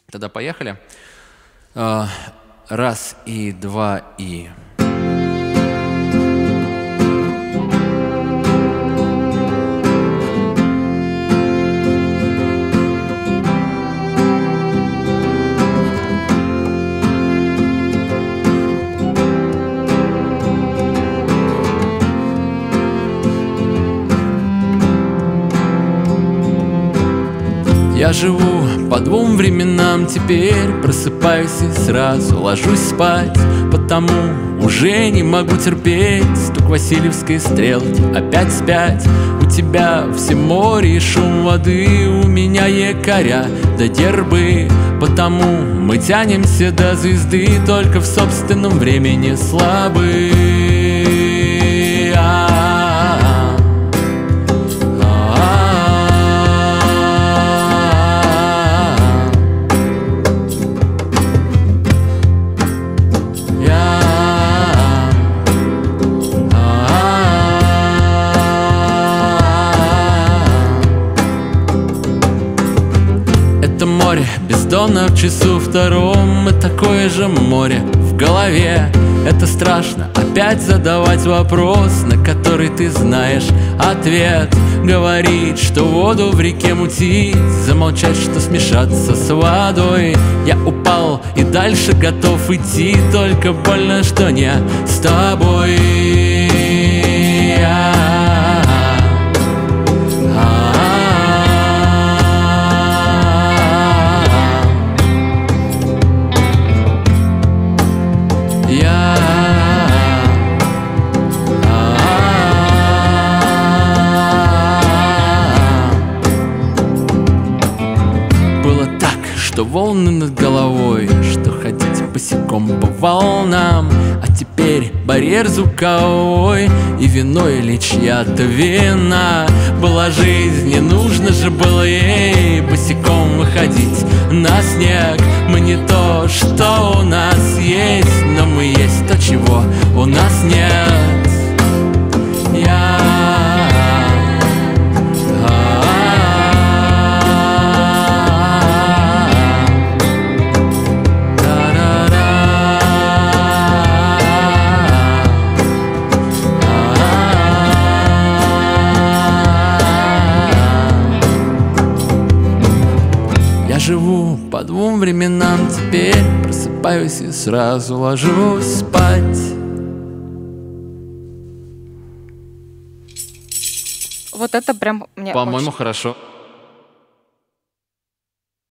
Тогда поехали. Раз, и два, и... Я живу по двум временам теперь, просыпаюсь и сразу ложусь спать, потому уже не могу терпеть стук Васильевской стрелки, опять спять. У тебя все море и шум воды, у меня якоря до дербы, потому мы тянемся до звезды, только в собственном времени слабы. Это море бездонно в часу втором, и такое же море в голове. Это страшно опять задавать вопрос, на который ты знаешь ответ. Говорить, что воду в реке мутить, замолчать, что смешаться с водой. Я упал и дальше готов идти, только больно, что не с тобой. Было так, что волны над головой, что ходить босиком по волнам. А теперь барьер звуковой, и вино или чья-то вина. Была жизнь, не нужно же было ей босиком выходить на снег. Мы не то, что у нас есть, но мы есть то, чего у нас нет. Я живу по двум временам теперь, просыпаюсь и сразу ложусь спать. Вот это прям мне По-моему, очень... хорошо.